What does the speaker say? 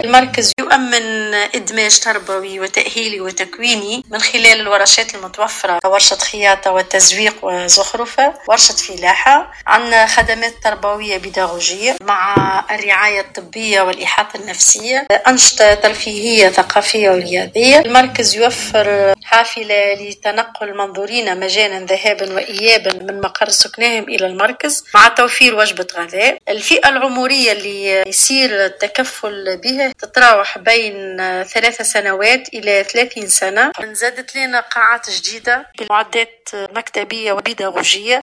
المركز يؤمن إدماج تربوي وتأهيلي وتكويني من خلال الورشات المتوفرة كورشة خياطة وتزويق وزخرفة، ورشة فلاحة، عندنا خدمات تربوية بيداغوجية مع الرعاية الطبية والإحاطة النفسية، أنشطة ترفيهية ثقافية ورياضية. المركز يوفر حافلة لتنقل منظورين مجانا ذهابا وإيابا من مقر سكنهم إلى المركز مع توفير وجبة غذاء. الفئة العمرية اللي يصير التكفل بها تتراوح بين 3 سنوات إلى 30 سنة. انزادت لنا قاعات جديدة بمعدات مكتبية وبيداغوجية